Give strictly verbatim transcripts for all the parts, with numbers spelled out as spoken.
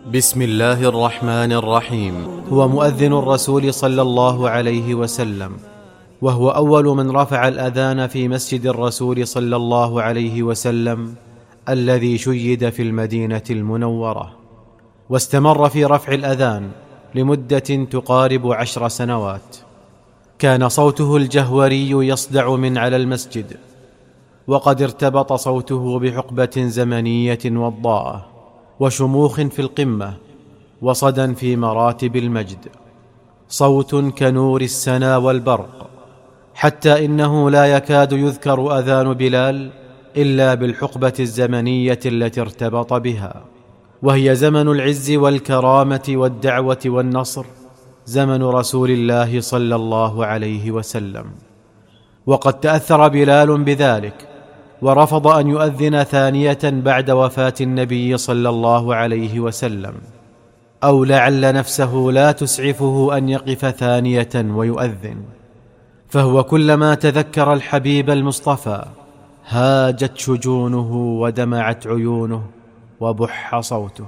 بسم الله الرحمن الرحيم. هو مؤذن الرسول صلى الله عليه وسلم، وهو أول من رفع الأذان في مسجد الرسول صلى الله عليه وسلم الذي شيد في المدينة المنورة، واستمر في رفع الأذان لمدة تقارب عشر سنوات. كان صوته الجهوري يصدع من على المسجد، وقد ارتبط صوته بحقبة زمنية وضاءة وشموخ في القمة وصدى في مراتب المجد، صوت كنور السنا والبرق، حتى إنه لا يكاد يذكر أذان بلال إلا بالحقبة الزمنية التي ارتبط بها، وهي زمن العز والكرامة والدعوة والنصر، زمن رسول الله صلى الله عليه وسلم. وقد تأثر بلال بذلك ورفض أن يؤذن ثانية بعد وفاة النبي صلى الله عليه وسلم، أو لعل نفسه لا تسعفه أن يقف ثانية ويؤذن، فهو كلما تذكر الحبيب المصطفى هاجت شجونه ودمعت عيونه وبح صوته.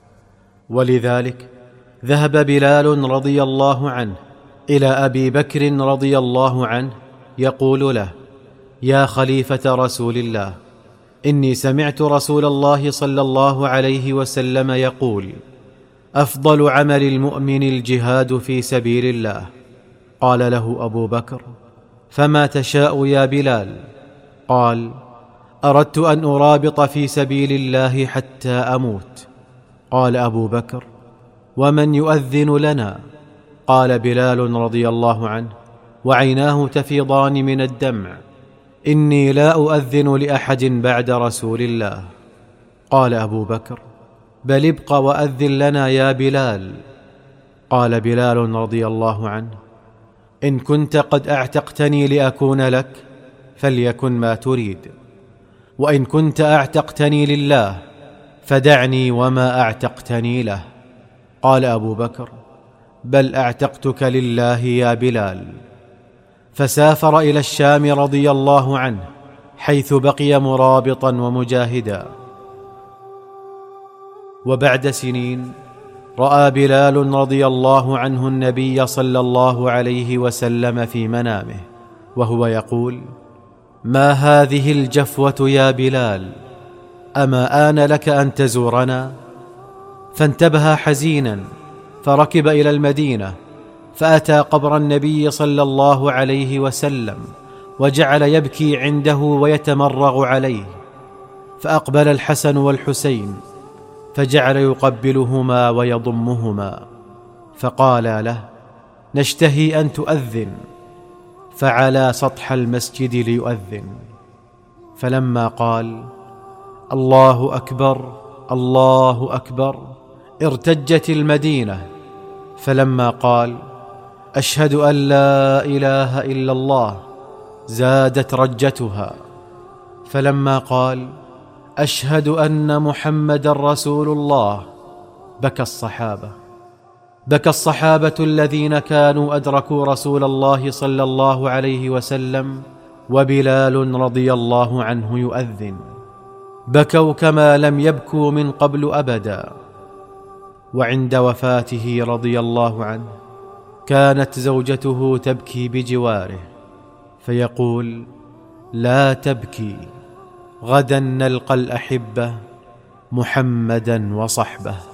ولذلك ذهب بلال رضي الله عنه إلى أبي بكر رضي الله عنه يقول له: يا خليفة رسول الله، إني سمعت رسول الله صلى الله عليه وسلم يقول: أفضل عمل المؤمن الجهاد في سبيل الله. قال له أبو بكر: فما تشاء يا بلال؟ قال: أردت أن أرابط في سبيل الله حتى أموت. قال أبو بكر: ومن يؤذن لنا؟ قال بلال رضي الله عنه وعيناه تفيضان من الدمع: إني لا أؤذن لأحد بعد رسول الله. قال أبو بكر: بل ابق وأذن لنا يا بلال. قال بلال رضي الله عنه: إن كنت قد أعتقتني لأكون لك فليكن ما تريد، وإن كنت أعتقتني لله فدعني وما أعتقتني له. قال أبو بكر: بل أعتقتك لله يا بلال. فسافر إلى الشام رضي الله عنه، حيث بقي مرابطا ومجاهدا. وبعد سنين رأى بلال رضي الله عنه النبي صلى الله عليه وسلم في منامه وهو يقول: ما هذه الجفوة يا بلال؟ أما آن لك أن تزورنا؟ فانتبه حزينا فركب إلى المدينة، فأتى قبر النبي صلى الله عليه وسلم وجعل يبكي عنده ويتمرغ عليه، فأقبل الحسن والحسين فجعل يقبلهما ويضمهما، فقال له: نشتهي أن تؤذن، فعلى سطح المسجد ليؤذن. فلما قال: الله أكبر الله أكبر، ارتجت المدينة، فلما قال: أشهد أن لا إله إلا الله، زادت رجتها، فلما قال: أشهد أن محمدا رسول الله، بكى الصحابة بكى الصحابة الذين كانوا أدركوا رسول الله صلى الله عليه وسلم وبلال رضي الله عنه يؤذن، بكوا كما لم يبكوا من قبل أبدا. وعند وفاته رضي الله عنه كانت زوجته تبكي بجواره، فيقول: لا تبكي، غدا نلقى الأحبة محمدا وصحبه.